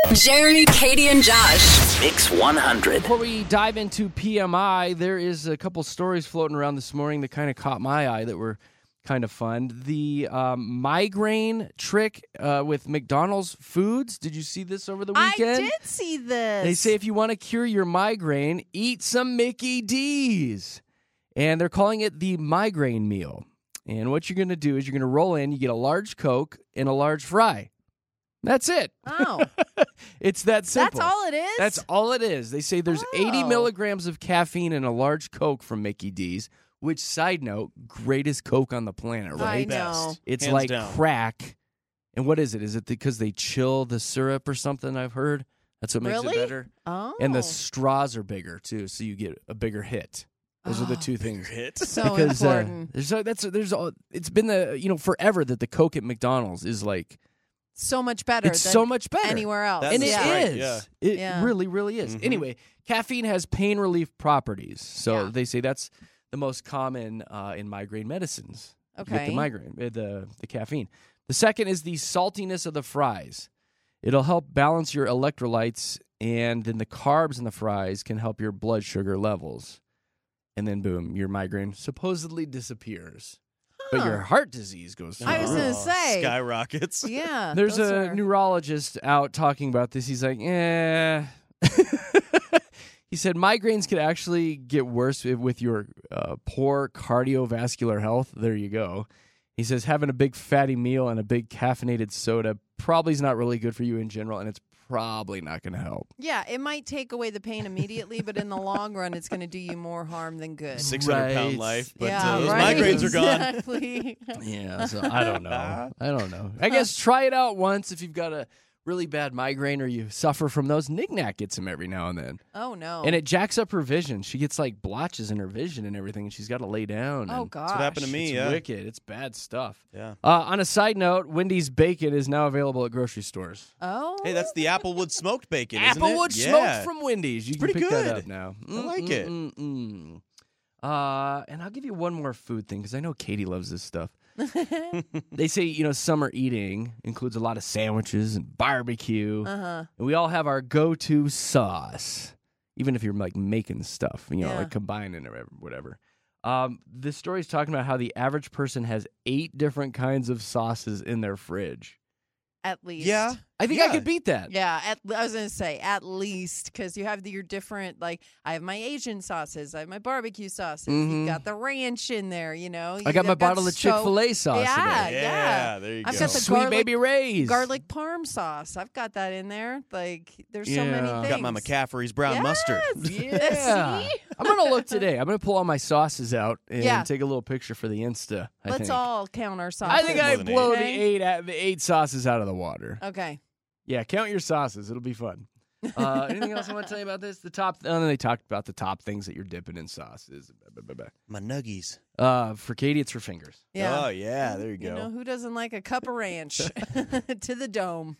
Jeremy, Katie, and Josh. Mix 100. Before we dive into PMI, there is a couple stories floating around this morning that kind of caught my eye that were kind of fun. The migraine trick with McDonald's foods. Did you see this over the weekend? I did see this. They say if you want to cure your migraine, eat some Mickey D's. And they're calling it the migraine meal. And what you're going to do is you're going to roll in, you get a large Coke and a large fry. That's it. Oh. It's that simple. That's all it is? That's all it is. They say there's 80 milligrams of caffeine in a large Coke from Mickey D's, which, side note, greatest Coke on the planet, right? I know. It's Hands like down. crack. And what is it? Is it because they chill the syrup or something, I've heard? That's what makes Really? it better. Oh. And the straws are bigger, too, so you get a bigger hit. Those are the two things. Hit. So Because important. it's been the forever that the Coke at McDonald's is like So much better it's than so much better anywhere else. That's and it is. right, yeah. It Yeah. really, really is. Mhm. Anyway, caffeine has pain relief properties, so Yeah. they say that's the most common in migraine medicines. You get Okay. the migraine, the caffeine. The second is the saltiness of the fries. It'll help balance your electrolytes, and then the carbs in the fries can help your blood sugar levels. And then, boom, your migraine supposedly disappears. But your heart disease goes through. I was the gonna roof. say. Skyrockets. Yeah. There's those a are- neurologist out talking about this. He's like, He said migraines could actually get worse with your poor cardiovascular health. There you go. He says having a big fatty meal and a big caffeinated soda probably is not really good for you in general, and it's probably not going to help. Yeah, it might take away the pain immediately, but in the long run, it's going to do you more harm than good. 600-pound Right. life, but yeah, those right? migraines are gone. Exactly. Yeah, so I don't know. I guess try it out once if you've got a really bad migraine or you suffer from those. Knick-Knack gets them every now and then. Oh, no. And it jacks up her vision. She gets like blotches in her vision and everything, and she's got to lay down. Oh, and gosh. That's what happened to me, It's yeah. wicked. It's bad stuff. Yeah. On a side note, Wendy's bacon is now available at grocery stores. Oh. Hey, that's the Applewood smoked bacon, isn't it? Applewood Yeah. smoked from Wendy's. You can Pretty pick that good. up now. I like it. And I'll give you one more food thing because I know Katie loves this stuff. They say, summer eating includes a lot of sandwiches and barbecue. Uh-huh. And we all have our go-to sauce, even if you're like making stuff, Yeah. like combining or whatever. This story's talking about how the average person has 8 different kinds of sauces in their fridge. At least. Yeah. I think I Yeah. could beat that. Yeah, I was going to say at least because you have your different, like, I have my Asian sauces, I have my barbecue sauces, you've got the ranch in there, I got my bottle of Chick-fil-A sauce Yeah, today. yeah. There you I've go. got the Sweet garlic- Baby Ray's. garlic parm sauce. I've got that in there. Like, there's so many Yeah. things. Got my McCaffrey's brown mustard. Yeah. See? I'm going to look today. I'm going to pull all my sauces out and Yeah. take a little picture for the Insta. I Let's think. all count our sauces. I think I More than blow the Okay? 8 sauces out of the water. Okay. Yeah, count your sauces. It'll be fun. Anything else I want to tell you about this? Then they talked about the top things that you're dipping in sauces. My nuggies. For Katie, it's her fingers. Yeah. Oh, yeah. There you go. You know, who doesn't like a cup of ranch to the dome?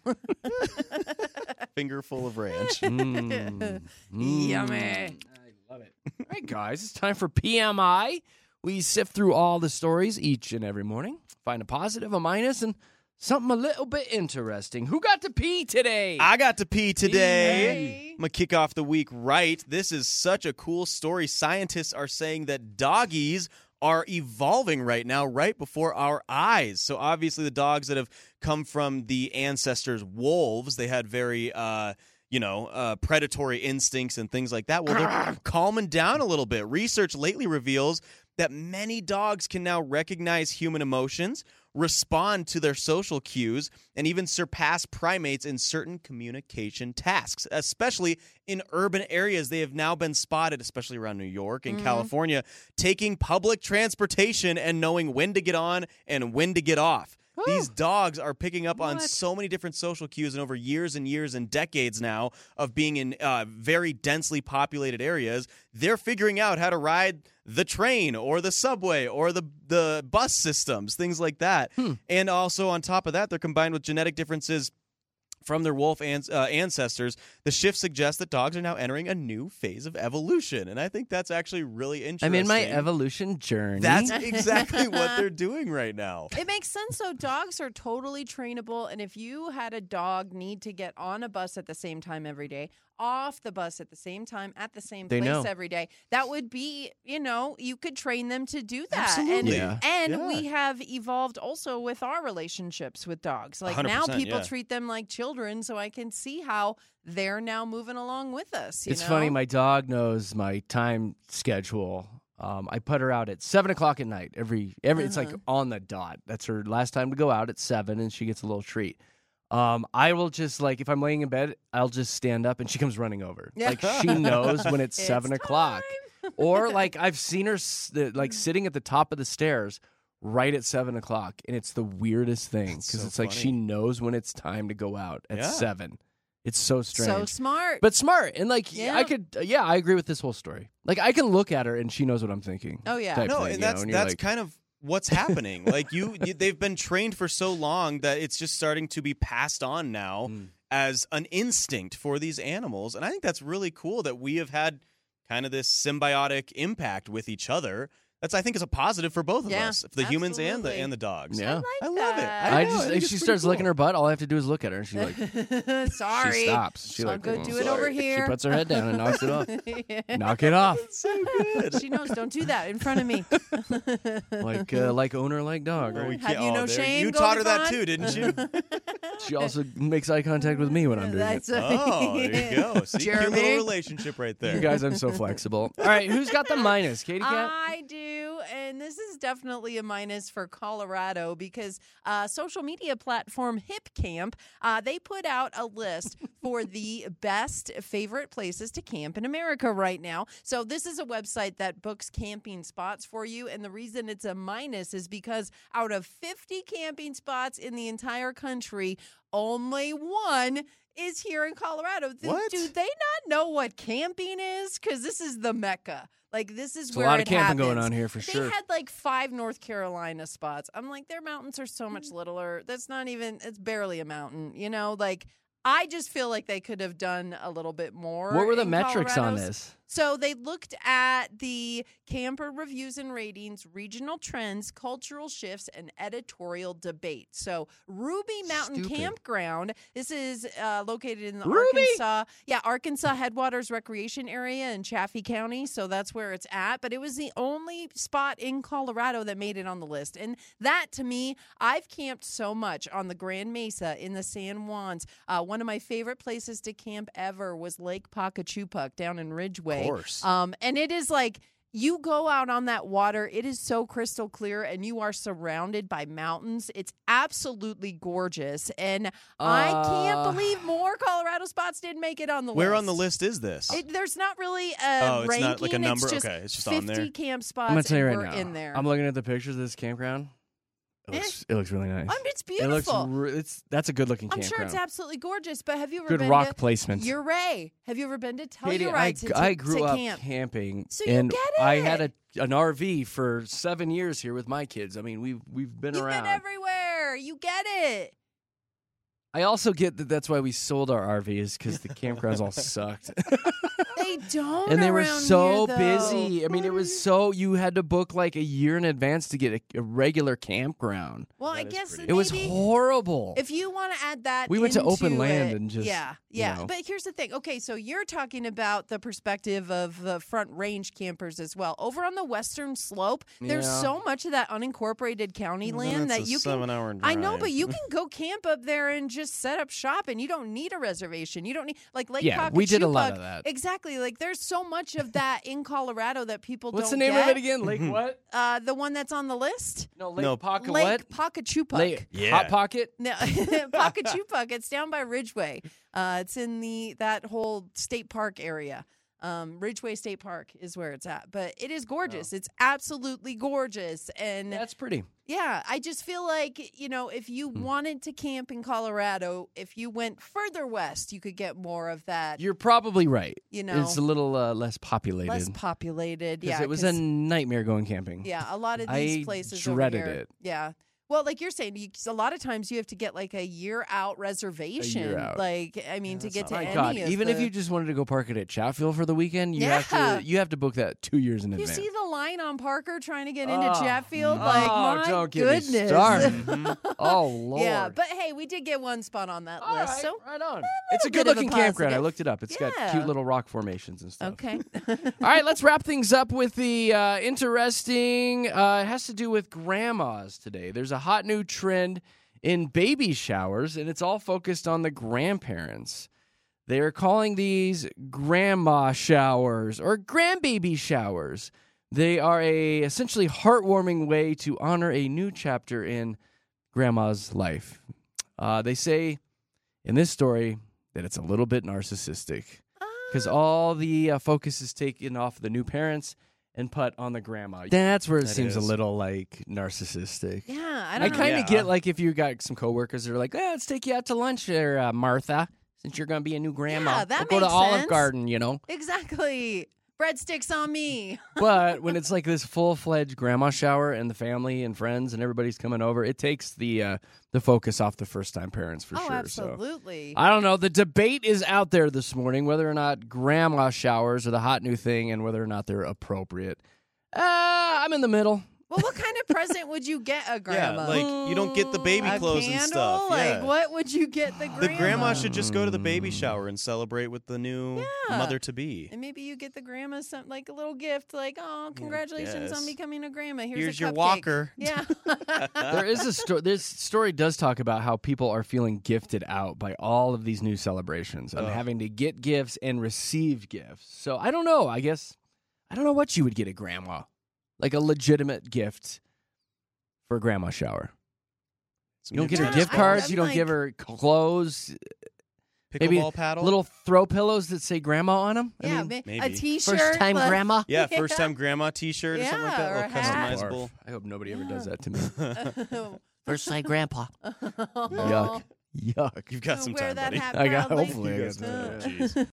Finger full of ranch. Mm. Yummy. I love it. All right, guys, it's time for PMI. We sift through all the stories each and every morning, find a positive, a minus, and something a little bit interesting. Who got to pee today? I got to pee today. Hey. I'm going to kick off the week right. This is such a cool story. Scientists are saying that doggies are evolving right now, right before our eyes. So obviously the dogs that have come from the ancestors wolves, they had very predatory instincts and things like that. Well, they're calming down a little bit. Research lately reveals that many dogs can now recognize human emotions, respond to their social cues, and even surpass primates in certain communication tasks, especially in urban areas. They have now been spotted, especially around New York and California, taking public transportation and knowing when to get on and when to get off. These dogs are picking up on so many different social cues, and over years and years and decades now of being in very densely populated areas, they're figuring out how to ride the train or the subway or the bus systems, things like that. And also on top of that, they're combined with genetic differences from their wolf ancestors, the shift suggests that dogs are now entering a new phase of evolution. And I think that's actually really interesting. I'm in my evolution journey. That's exactly what they're doing right now. It makes sense, though. Dogs are totally trainable. And if you had a dog need to get on a bus at the same time every day, off the bus at the same time, at the same place every day, that would be, you could train them to do that. Absolutely. And we have evolved also with our relationships with dogs. Like now people treat them like children, so I can see how they're now moving along with us. It's funny, my dog knows my time schedule. I put her out at 7 o'clock at night. Every it's like on the dot. That's her last time to go out at 7, and she gets a little treat. I will just, like, if I'm laying in bed, I'll just stand up and she comes running over. Like, she knows when it's 7 o'clock. Or, like, I've seen her, sitting at the top of the stairs right at 7 o'clock. And it's the weirdest thing because it's like she knows when it's time to go out at 7. It's so strange. So smart. But smart. And, like, I agree with this whole story. Like, I can look at her and she knows what I'm thinking. Oh, yeah. No, thing, and that's like, kind of what's happening. Like they've been trained for so long that it's just starting to be passed on now as an instinct for these animals. And I think that's really cool that we have had kind of this symbiotic impact with each other. I think is a positive for both of us, the humans and the dogs. Yeah, I love it. If she starts licking her butt, all I have to do is look at her, and she's like, "Sorry." She stops. She I'll like, go do it over here. She puts her head down and knocks it off. Knock it off. That's so good. She knows. Don't do that in front of me. like owner, like dog. Right? Have you no shame? You taught her that too, didn't you? She also makes eye contact with me when I'm doing it. Oh, there you go. See, cute Jeremy. little relationship right there. You guys, I'm so flexible. All right, who's got the minus? Katie Cat? I do, and this is definitely a minus for Colorado because social media platform HipCamp, they put out a list for the best favorite places to camp in America right now. So this is a website that books camping spots for you, and the reason it's a minus is because out of 50 camping spots in the entire country, only one is here in Colorado. What? Do they not know what camping is? Because this is the Mecca. Like, this is where a lot it of camping happens. going on here for sure. They had like 5 North Carolina spots. I'm like, their mountains are so much littler. That's not even, it's barely a mountain. Like, I just feel like they could have done a little bit more. What were the in metrics on Colorado's. this? So they looked at the camper reviews and ratings, regional trends, cultural shifts, and editorial debate. So Ruby Mountain Campground, this is located in the Arkansas Headwaters Recreation Area in Chaffee County. So that's where it's at. But it was the only spot in Colorado that made it on the list. And that, to me, I've camped so much on the Grand Mesa, in the San Juans. One of my favorite places to camp ever was Lake Pawcatupak down in Ridgeway. Of course. And it is like, you go out on that water, it is so crystal clear, and you are surrounded by mountains. It's absolutely gorgeous. And I can't believe more Colorado spots didn't make it on the list. Where on the list is this? There's not really a ranking. It's not like a number? It's just okay, it's just 50 on there. camp spots. I'm going to tell you and right we're now. in there. I'm looking at the pictures of this campground. It looks really nice. It's beautiful. That's a good looking I'm campground. sure it's absolutely gorgeous, but have you ever good been rock to placement. Uray? Have you ever been to Katie, Telluride I grew up camp? camping, So you and get I it. had an RV for 7 years here with my kids. I mean, we've been You've around. been everywhere. You get it. I also get that that's why we sold our RV is because the campgrounds all sucked. They don't. And they were around so here, though. busy. I mean, it was so, you had to book like a year in advance to get a regular campground. Well, I guess It was horrible. If you want to add that, We went to open into land it- and just, yeah. you know. But here's the thing. Okay, so you're talking about the perspective of the Front Range campers as well. Over on the western slope, there's Yeah. so much of that unincorporated county land that That's you a can. 7-hour drive. I know, but you can go camp up there and just set up shop, and you don't need a reservation. You don't need Lake Yeah, we did a lot Pawcatupak. of that. Exactly. Like there's so much of that in Colorado that people What's the don't name get. of it again? Lake what? The one that's on the list. No, No, Pocket Lake what? Pawcatupak. Yeah. Hot Pocket? No, Pawcatupak. It's down by Ridgeway. It's in that whole state park area. Ridgeway State Park is where it's at. But it is gorgeous. It's absolutely gorgeous. And That's pretty. yeah, I just feel like, if you wanted to camp in Colorado, if you went further west, you could get more of that. You're probably right. You know, It's a little less populated. less populated. Because Yeah, it was a nightmare going camping. yeah, a lot of these I places dreaded over here, it. Yeah. Well, like you're saying, a lot of times you have to get like a year out reservation. out. Like, I mean, to get to My any God, of even the... if you just wanted to go park it at Chatfield for the weekend, you Yeah. have to book that 2 years in You advance. see the line on Parker trying to get into Oh. Chatfield? Like, my don't get me goodness. started. Oh Lord. Yeah, but hey, we did get one spot on that All list. right, So right on. It's a bit of good a looking campground. I positive. looked it up. It's got Yeah. cute little rock formations and stuff. okay. All right, let's wrap things up with the interesting. It has to do with grandmas today. There's a hot new trend in baby showers, and it's all focused on the grandparents. They are calling these grandma showers or grandbaby showers. They are a essentially heartwarming way to honor a new chapter in grandma's life. They say in this story that it's a little bit narcissistic because all the focus is taken off the new parents and put on the grandma. That's where it seems a is. little like narcissistic. Yeah, I I don't know. kind of Yeah. get like if you got some coworkers that are like, let's take you out to lunch there, Martha, since you're going to be a new grandma. Yeah, that we'll go to makes Olive sense. Garden, you know. Exactly. Breadsticks on me. But when it's like this full-fledged grandma shower and the family and friends and everybody's coming over, it takes the focus off the first-time parents for Oh, sure. absolutely. So I don't know. The debate is out there this morning whether or not grandma showers are the hot new thing and whether or not they're appropriate. I'm in the middle. Well, what kind of present would you get a grandma? Yeah, like you don't get the baby a clothes candle? and stuff. Like, yeah. what would you get the grandma? The grandma should just go to the baby shower and celebrate with the new Yeah. mother to be. And maybe you get the grandma something like a little gift, like, oh, congratulations on guess. becoming a grandma. Here's a your cupcake." walker. Yeah. There is a story. This story does talk about how people are feeling gifted out by all of these new celebrations and Ugh. having to get gifts and receive gifts. So I don't know. I guess I don't know what you would get a grandma, like a legitimate gift for a grandma shower. You don't get her Yeah, gift I- cards. I'm You don't like- give her clothes. Pickleball Maybe paddle. Little throw pillows that say grandma on them. Yeah, maybe. a T-shirt. First-time like- grandma. Yeah, first time grandma T-shirt or something like Yeah, that. or A a little hat. customizable. I hope nobody ever does Yeah. that to me. First time grandpa. Yuck. Yuck. Yuck. You've got some Wear time, that buddy. hat I got. proudly. Hopefully, I You got guys know. some. Jeez.